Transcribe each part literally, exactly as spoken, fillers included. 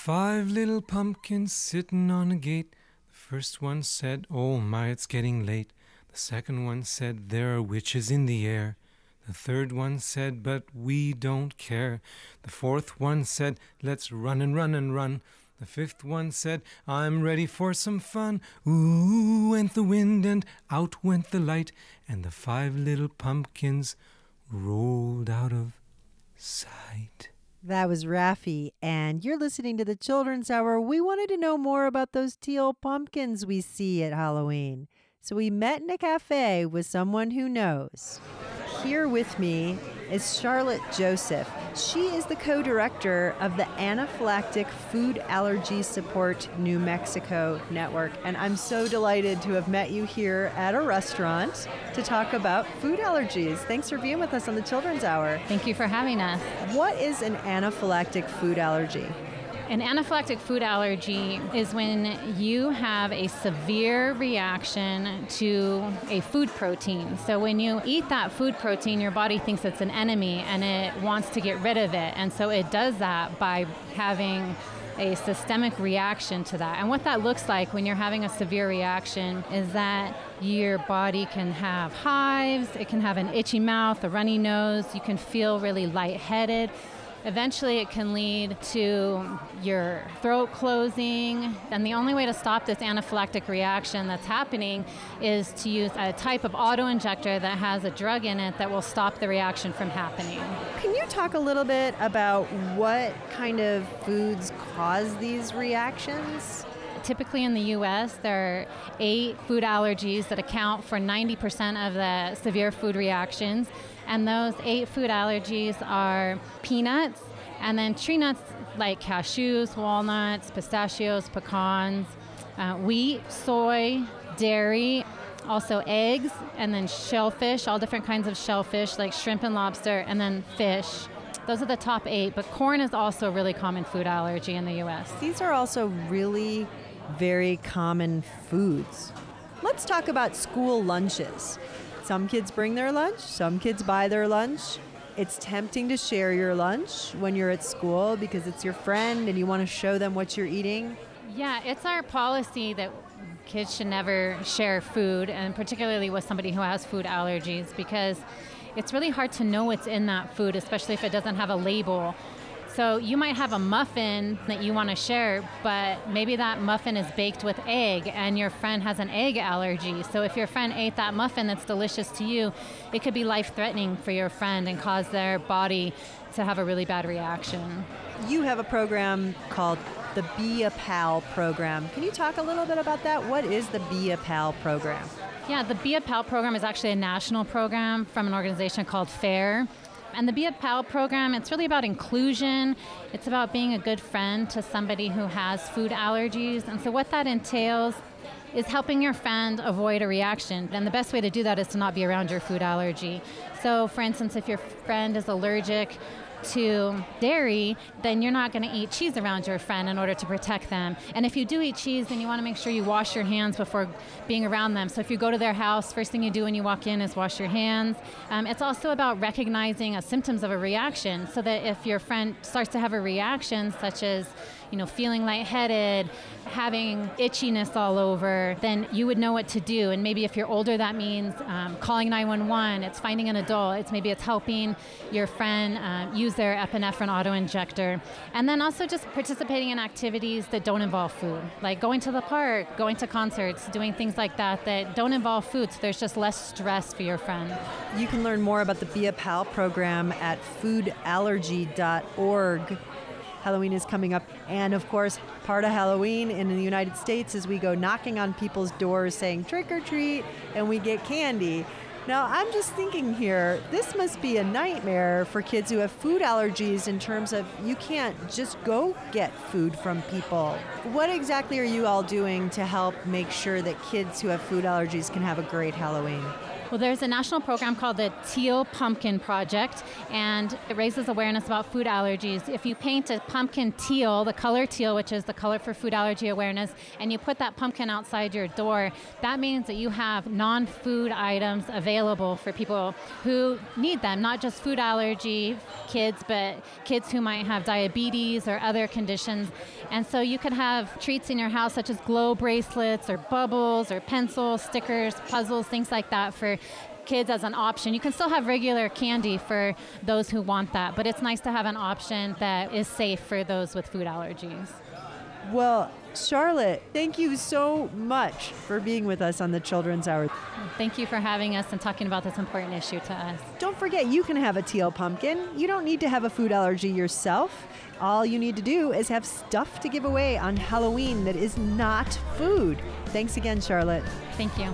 Five little pumpkins sitting on a gate. The first one said, "Oh my, it's getting late." The second one said, "There are witches in the air." The third one said, "But we don't care." The fourth one said, "Let's run and run and run." The fifth one said, "I'm ready for some fun." Ooh went the wind and out went the light, and the five little pumpkins rolled out of sight. That was Raffi, and you're listening to the Children's Hour. We wanted to know more about those teal pumpkins we see at Halloween. So we met in a cafe with someone who knows. Here with me is Charlotte Joseph. She is the co-director of the Anaphylactic Food Allergy Support New Mexico Network. And I'm so delighted to have met you here at a restaurant to talk about food allergies. Thanks for being with us on the Children's Hour. Thank you for having us. What is an anaphylactic food allergy? An anaphylactic food allergy is when you have a severe reaction to a food protein. So when you eat that food protein, your body thinks it's an enemy and it wants to get rid of it. And so it does that by having a systemic reaction to that. And what that looks like when you're having a severe reaction is that your body can have hives, it can have an itchy mouth, a runny nose, you can feel really lightheaded. Eventually, it can lead to your throat closing. And the only way to stop this anaphylactic reaction that's happening is to use a type of auto-injector that has a drug in it that will stop the reaction from happening. Can you talk a little bit about what kind of foods cause these reactions? Typically in the U S, there are eight food allergies that account for ninety percent of the severe food reactions. And those eight food allergies are peanuts, and then tree nuts like cashews, walnuts, pistachios, pecans, uh, wheat, soy, dairy, also eggs, and then shellfish, all different kinds of shellfish like shrimp and lobster, and then fish. Those are the top eight, but corn is also a really common food allergy in the U S. These are also really very common foods. Let's talk about school lunches. Some kids bring their lunch, some kids buy their lunch. It's tempting to share your lunch when you're at school because it's your friend and you want to show them what you're eating. Yeah, it's our policy that kids should never share food, and particularly with somebody who has food allergies, because it's really hard to know what's in that food, especially if it doesn't have a label. So you might have a muffin that you want to share, but maybe that muffin is baked with egg and your friend has an egg allergy. So if your friend ate that muffin that's delicious to you, it could be life-threatening for your friend and cause their body to have a really bad reaction. You have a program called the Be a Pal program. Can you talk a little bit about that? What is the Be a Pal program? Yeah, the Be a Pal program is actually a national program from an organization called FAIR. And the Be a Pal program, it's really about inclusion. It's about being a good friend to somebody who has food allergies. And so what that entails is helping your friend avoid a reaction. And the best way to do that is to not be around your food allergy. So for instance, if your friend is allergic to dairy, then you're not going to eat cheese around your friend in order to protect them. And if you do eat cheese, then you want to make sure you wash your hands before being around them. So if you go to their house, first thing you do when you walk in is wash your hands. Um, it's also about recognizing uh, symptoms of a reaction, so that if your friend starts to have a reaction such as, you know, feeling lightheaded, having itchiness all over, then you would know what to do. And maybe if you're older, that means um, calling nine one one. It's finding an adult. It's maybe it's helping your friend um, use their epinephrine auto-injector. And then also just participating in activities that don't involve food, like going to the park, going to concerts, doing things like that that don't involve food, so there's just less stress for your friend. You can learn more about the Be a Pal program at food allergy dot org. Halloween is coming up, and of course, part of Halloween in the United States is we go knocking on people's doors saying trick or treat, and we get candy. Now, I'm just thinking here, this must be a nightmare for kids who have food allergies in terms of you can't just go get food from people. What exactly are you all doing to help make sure that kids who have food allergies can have a great Halloween? Well, there's a national program called the Teal Pumpkin Project, and it raises awareness about food allergies. If you paint a pumpkin teal, the color teal, which is the color for food allergy awareness, and you put that pumpkin outside your door, that means that you have non-food items available for people who need them, not just food allergy kids, but kids who might have diabetes or other conditions. And so you could have treats in your house such as glow bracelets or bubbles or pencils, stickers, puzzles, things like that for kids as an option. You can still have regular candy for those who want that, but it's nice to have an option that is safe for those with food allergies. Well, Charlotte, thank you so much for being with us on the Children's Hour. Thank you for having us and talking about this important issue to us. Don't forget, you can have a teal pumpkin. You don't need to have a food allergy yourself. All you need to do is have stuff to give away on Halloween that is not food. Thanks again, Charlotte. Thank you.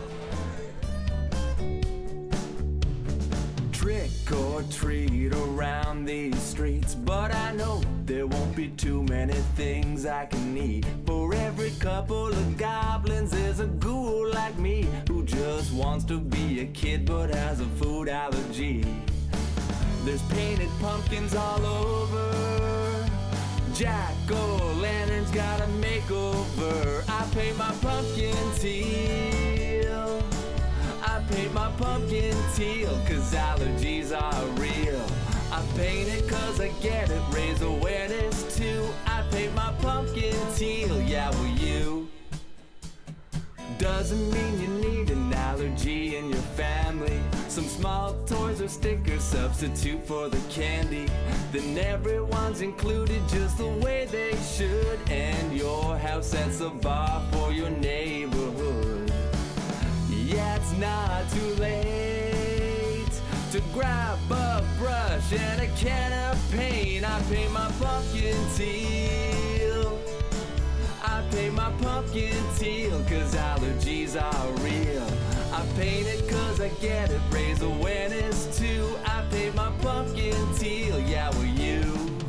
Trick or treat around these streets, but I know there won't be too many things I can eat. For every couple of goblins, there's a ghoul like me who just wants to be a kid but has a food allergy. There's painted pumpkins all over. Jack-o'-lantern's got a makeover. I paint my pumpkin teal. I paint my pumpkin teal, cause allergies are real. I paint it cause I get it, raise awareness too. I paint my pumpkin teal, yeah, will you? Doesn't mean you need an allergy in your family. Some small toys or stickers substitute for the candy. Then everyone's included just the way they should. And your house sets a bar for your neighborhood. Yeah, it's not too late to grab a brush and a can of paint. I paint my pumpkin teal. I paint my pumpkin teal, cause allergies are real. I paint it cause I get it, raise awareness too. I paint my pumpkin teal, yeah, will you?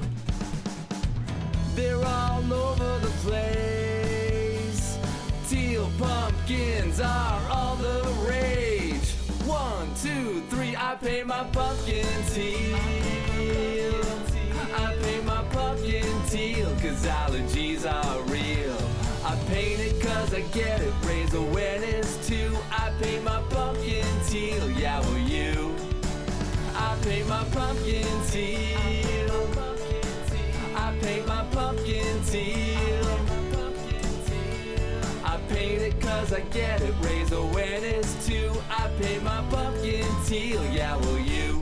They're all over the place. Teal pumpkins are all the rage. One, two, three, I paint my pumpkin teal. I paint my pumpkin teal, cause allergies are real. I paint it cause I get it, raise awareness too. I paint my pumpkin teal, yeah, will you? I paint my pumpkin teal. I paint my pumpkin teal. I paint it cause I get it, raise awareness too. I paint my pumpkin teal, yeah, will you?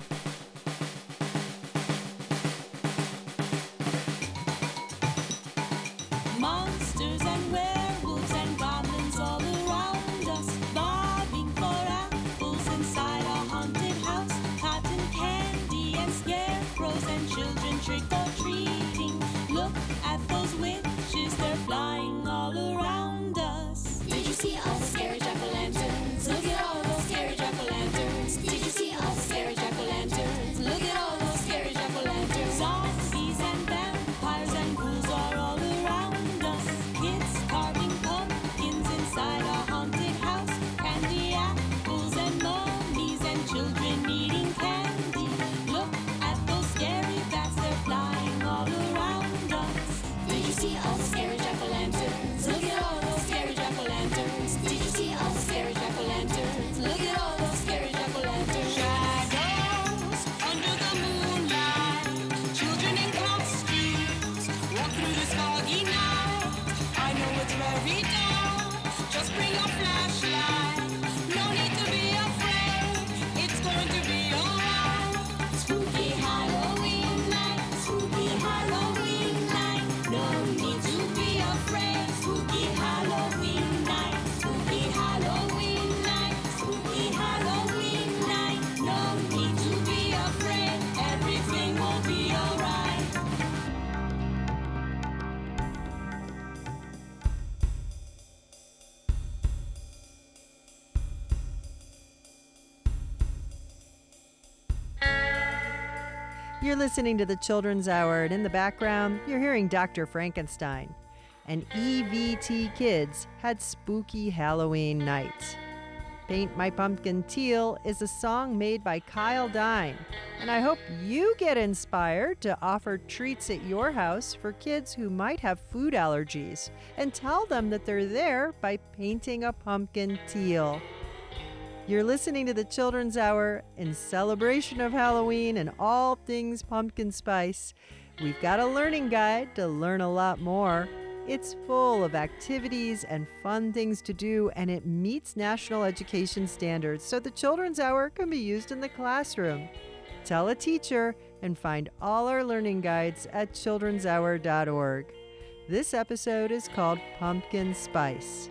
Monsters and werewolves and goblins all around us, bobbing for apples inside a haunted house. Cotton candy and scarecrows and children trick-or-treating. Look at those witches, they're flying all around us. Did you see all the scary jack-o'-lanterns? Look at all those scary jack-o'-lanterns. Did you see all the scary jack-o'-lanterns? Look at all those scary jack-o'-lanterns. Zombies and vampires and ghouls are all around us. Kids carving pumpkins inside a haunted house. Candy apples and mummies and children eating candy. Look at those scary bats, they're flying all around us. Did you see all the scary jack-o'-lanterns? Look at all those scary jack-o'-lanterns. Did you see all the scary jack-o'-lanterns? Look at all those scary jack-o'-lanterns. Shadows under the moonlight, children in costumes walk through this foggy night. I know it's very dark, just bring a flashlight. No need to be afraid, it's going to be alright. Spooky Halloween night, spooky Halloween night. No need to be afraid. Spooky Halloween night, spooky Halloween night, spooky Halloween night. No need to be afraid. Everything will be alright. You're listening to the Children's Hour, and in the background, you're hearing Doctor Frankenstein. And E V T Kids had Spooky Halloween Night. Paint My Pumpkin Teal is a song made by Kyle Dine. And I hope you get inspired to offer treats at your house for kids who might have food allergies and tell them that they're there by painting a pumpkin teal. You're listening to the Children's Hour in celebration of Halloween and all things pumpkin spice. We've got a learning guide to learn a lot more. It's full of activities and fun things to do, and it meets national education standards, so the Children's Hour can be used in the classroom. Tell a teacher and find all our learning guides at children's hour dot org. This episode is called Pumpkin Spice.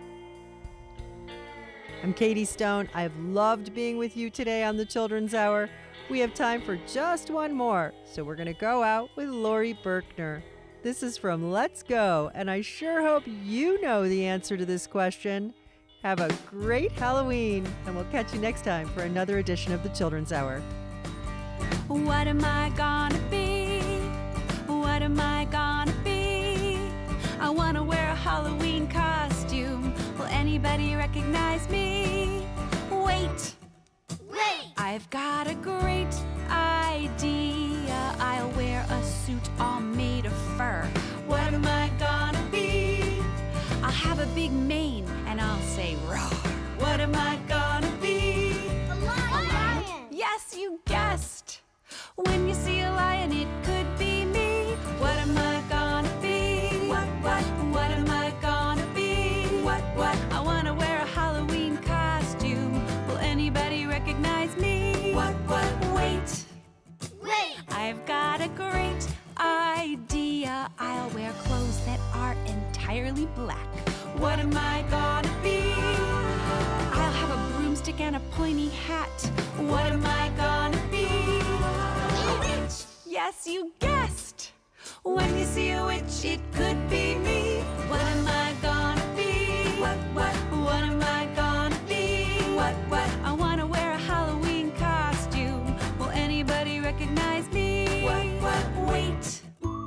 I'm Katie Stone. I've loved being with you today on the Children's Hour. We have time for just one more, so we're going to go out with Lori Berkner. This is from Let's Go, and I sure hope you know the answer to this question. Have a great Halloween, and we'll catch you next time for another edition of the Children's Hour. What am I gonna be? What am I gonna be? I wanna wear a Halloween costume. Will anybody recognize me? Wait! Wait! I've got a great idea. I'll wear a suit all made of fur. What am I gonna be? I'll have a big mane and I'll say roar. What am I gonna be? A lion! Yes, you guessed. When you see a lion, it could be me. What am I gonna be? What, what, what am I gonna be? What, what? I wanna wear a Halloween costume. Will anybody recognize me? What, what? Wait. Wait! I've got a great idea. I'll wear clothes that are entirely black. What am I gonna be? I'll have a broomstick and a pointy hat. What am I gonna be? A witch! Yes, you guessed. When you see a witch, it could be me. What am I gonna be? What, what, what am I gonna be? What, what? I wanna wear a Halloween costume. Will anybody recognize me? What, what? Wait.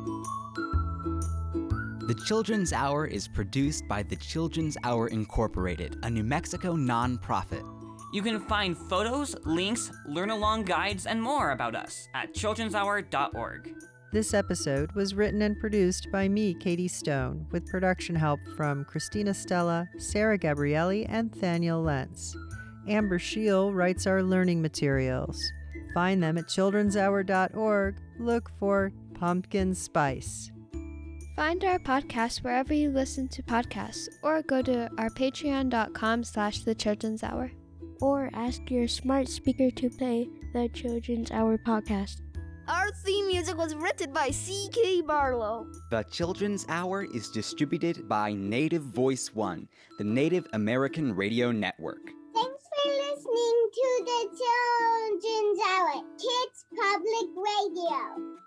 The Children's Hour is produced by the Children's Hour Incorporated, a New Mexico nonprofit. You can find photos, links, learn-along guides, and more about us at children's hour dot org. This episode was written and produced by me, Katie Stone, with production help from Christina Stella, Sarah Gabrielli, and Thaniel Lentz. Amber Scheel writes our learning materials. Find them at children's hour dot org. Look for Pumpkin Spice. Find our podcast wherever you listen to podcasts, or go to our patreon dot com slash the Children's Hour. Or ask your smart speaker to play the Children's Hour podcast. Our theme music was written by C K Barlow. The Children's Hour is distributed by Native Voice One, the Native American Radio Network. Thanks for listening to the Children's Hour, Kids Public Radio.